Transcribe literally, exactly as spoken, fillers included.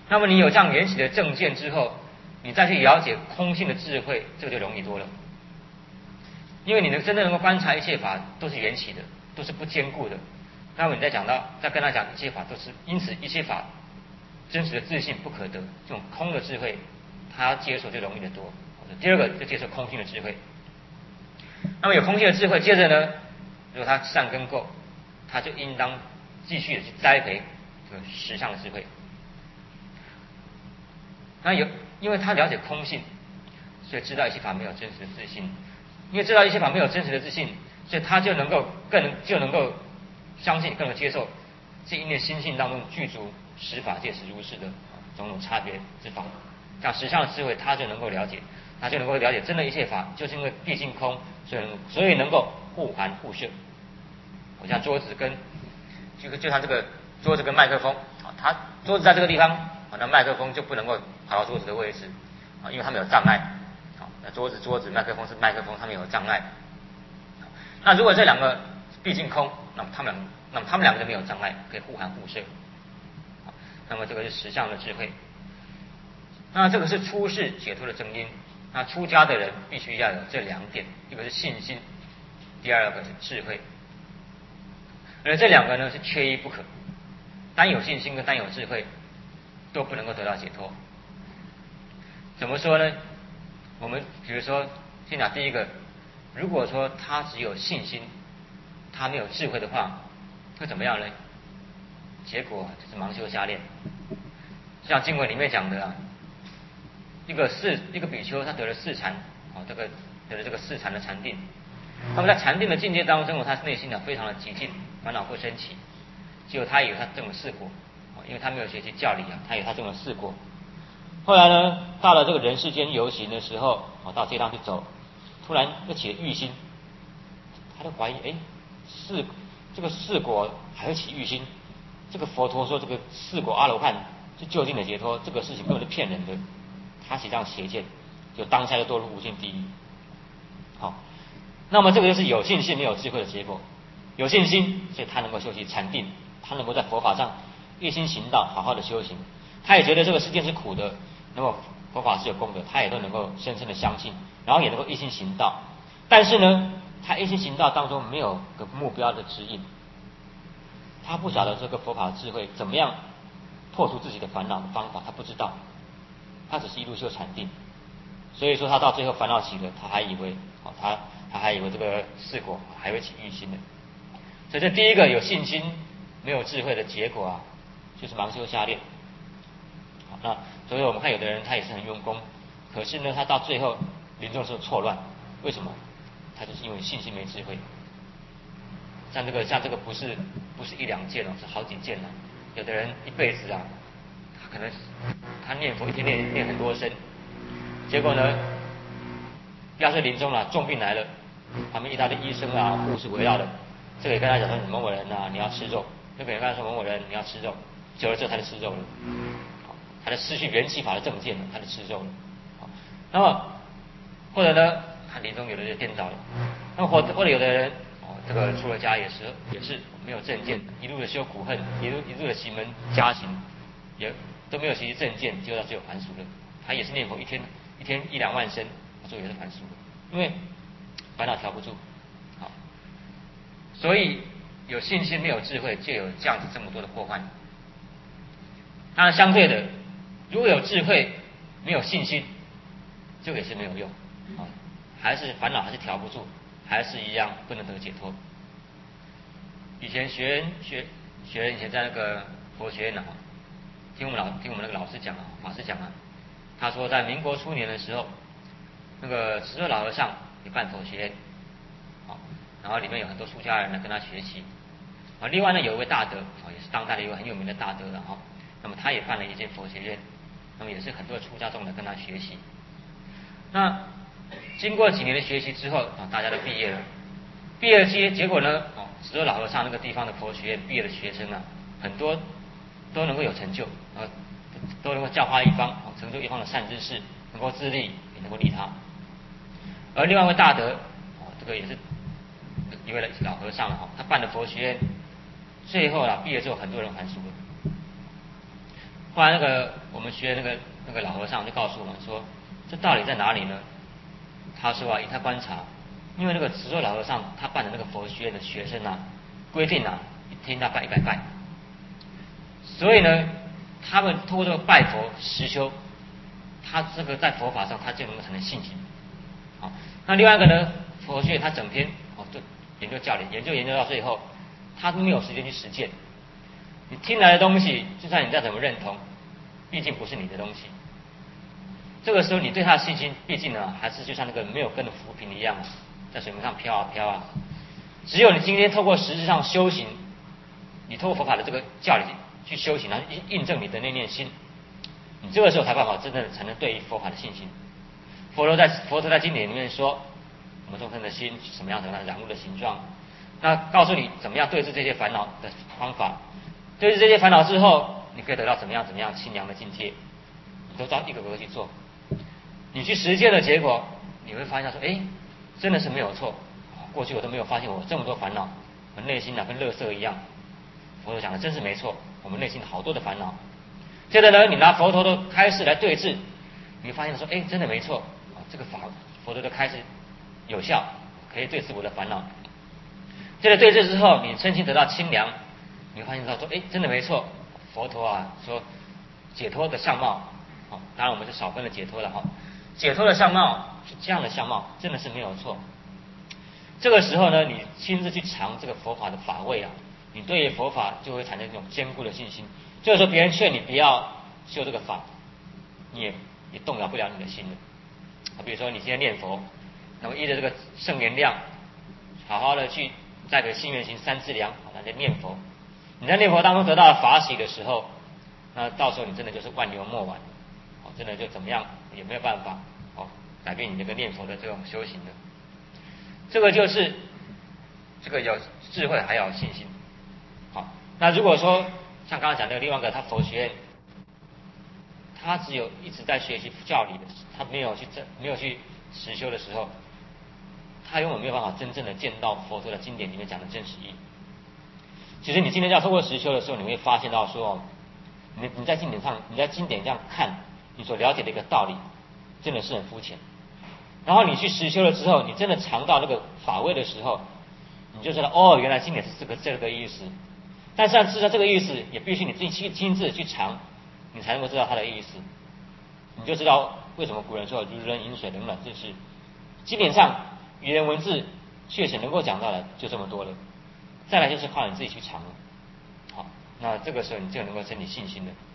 那么你有这样缘起的正见之后，你再去了解空性的智慧，这个就容易多了。因为你能真正能够观察一切法都是缘起的，都是不坚固的。那么你再讲到，再跟他讲一切法都是，因此一切法真实的自信不可得，这种空的智慧，他要接受就容易得多。第二个就接受空性的智慧。那么有空性的智慧，接着呢，如果他善根够，他就应当继续的去栽培这个实相的智慧。那有，因为他了解空性，所以知道一切法没有真实的自信。因为知道一切法没有真实的自信，所以他就能够更能就能够相信，更能接受这一念心性当中具足实法界实如是的种种差别之法。这样实相的智慧，他就能够了解，他就能够了解真的一切法就是因为毕竟空，所以所以能够互含互摄。我像桌子跟就就像这个桌子跟麦克风啊，它桌子在这个地方啊，那麦克风就不能够跑到桌子的位置啊，因为它们有障碍。那桌子桌子，麦克风是麦克风，它们有障碍。那如果这两个毕竟空，那么他们那么他们两个就没有障碍，可以互含互摄。那么这个是实相的智慧。那这个是出世解脱的正因。那出家的人必须要有这两点，一个是信心，第二个是智慧。而这两个呢是缺一不可，单有信心跟单有智慧都不能够得到解脱。怎么说呢？我们比如说，先讲第一个，如果说他只有信心，他没有智慧的话，会怎么样呢？结果就是盲修瞎练。像经文里面讲的啊，一个四一个比丘，他得了四禅，哦，这个得了这个四禅的禅定。那么在禅定的境界当中，他内心呢非常的极静，烦恼不升起。结果他以为他证了四果，因为他没有学习教理啊，他以为他证了四果。后来呢，到了这个人世间游行的时候，哦，到街上去走，突然又起了欲心，他就怀疑，哎，四这个四果还会起欲心？这个佛陀说这个四果阿罗汉是究竟的解脱，这个事情根本是骗人的，他起这样邪见，就当下就堕入无间地狱。好，那么这个就是有信心没有智慧的结果。有信心，所以他能够修习禅定，他能够在佛法上一心行道，好好的修行。他也觉得这个世界是苦的，那么佛法是有功德，他也都能够深深的相信，然后也能够一心行道。但是呢，他一心行道当中没有个目标的指引，他不晓得这个佛法的智慧怎么样破除自己的烦恼的方法，他不知道，他只是一路修禅定，所以说他到最后烦恼起了，他还以为，哦，他他还以为这个四果还会起欲心的。所以这第一个有信心没有智慧的结果啊，就是盲修瞎练。好，那所以我们看有的人他也是很用功，可是呢他到最后临终的时候错乱，为什么？他就是因为信心没智慧。像这个像这个不是不是一两件哦，是好几件哦。有的人一辈子啊，他可能他念佛一天念念很多声，结果呢，要是临终了，重病来了，旁边一大堆医生啊护士围绕的，这个也跟他讲说某某人啊你要吃肉，那个人跟他说某某人你要吃肉，久了之后他就吃肉了，好，他就失去缘起法的正见了，他就吃肉了。好，那么或者呢，他临终有的就颠倒了，那么或或者有的人哦，这个出了家也是也是没有正见，一路的修苦恨，一路一路的行门加行，也都没有学习正见，就到最后还俗了。他也是念佛一天一天一两万声，最后也是还俗了，因为烦恼调不住。好，所以有信心没有智慧，就有这样子这么多的祸患。当然相对的，如果有智慧没有信心，这个也是没有用，啊，还是烦恼还是调不住，还是一样不能得解脱。以前学人学学人以前在那个佛学院呢，听我们老听我们那个老师讲啊，法师讲啊，他说在民国初年的时候，那个慈惠老和尚也办佛学院，好，然后里面有很多出家人来跟他学习，啊，另外呢有一位大德，啊，也是当代的一位很有名的大德了哈，那么他也办了一间佛学院，那么也是很多出家众来跟他学习。那经过几年的学习之后啊，大家都毕业了，毕业结结果呢，哦，慈惠老和尚那个地方的佛学院毕业的学生啊，很多都能够有成就，啊，都能够教化一方，成就一方的善知识，能够自利也能够利他。而另外一位大德，哦，这个也是一位老和尚哈，他办的佛学院，最后啊毕业之后很多人还俗了。 后来那个我们学那个那个老和尚就告诉我们说，这道理在哪里呢？他说啊，以他观察，因为那个慈州老和尚他办的那个佛学院的学生啊，规定啊，一天要拜一百拜，所以呢，他们通过这个拜佛实修，他这个在佛法上他就能够产生信心。好，那另外一个呢，佛学院他整天哦就研究教理，研究研究到最后，他没有时间去实践。你听来的东西，就算你再怎么认同，毕竟不是你的东西。这个时候，你对他的信心，毕竟呢，还是就像那个没有根的浮萍一样，在水面上飘啊飘啊。只有你今天透过实质上修行，你透过佛法的这个教理去修行，然后印证你的那念心，你这个时候才办法真正才能对于佛法的信心。佛陀在佛陀在经典里面说，我们众生的心是什么样的呢？染污的形状。那告诉你怎么样对治这些烦恼的方法。对治这些烦恼之后，你可以得到怎么样怎么样清凉的境界，你都照一个个去做。你去实践的结果，你会发现说，哎，真的是没有错。过去我都没有发现我这么多烦恼，我内心啊跟垃圾一样。佛陀讲的真是没错，我们内心好多的烦恼。接着呢，你拿佛陀的开示来对治，你会发现说，哎，真的没错，这个法佛陀的开示有效，可以对治我的烦恼。接着对治之后，你身心得到清凉。你会发现到说，哎，真的没错，佛陀啊说解脱的相貌，哦，当然我们是少分了解脱了哈，解脱的相貌是这样的相貌，真的是没有错。这个时候呢，你亲自去尝这个佛法的法味啊，你对佛法就会产生一种坚固的信心。就是说，别人劝你不要修这个法，你也也动摇不了你的心了。比如说，你今天念佛，那么依着这个圣言量，好好的去在这个心愿行三资粮，好，来念佛。你在念佛当中得到了法喜的时候，那到时候你真的就是万牛莫挽，哦，真的就怎么样也没有办法哦改变你这个念佛的这种修行的。这个就是这个有智慧还有信心。好，那如果说像刚刚讲那个另外一个，他佛学院，他只有一直在学习教理的，他没有去没有去实修的时候，他永远没有办法真正的见到佛陀的经典里面讲的真实意。其实你今天要透过实修的时候，你会发现到说，你你在经典上，你在经典这样看，你所了解的一个道理，真的是很肤浅。然后你去实修了之后，你真的尝到那个法味的时候，你就知道哦，原来经典是这个这个意思。但是知道这个意思，也必须你自己亲亲自去尝，你才能够知道它的意思。你就知道为什么古人说如人饮水，冷暖自知。经典上语言文字确实能够讲到的就这么多了。再来就是靠你自己去尝了。好，那这个时候你就能够生起信心了。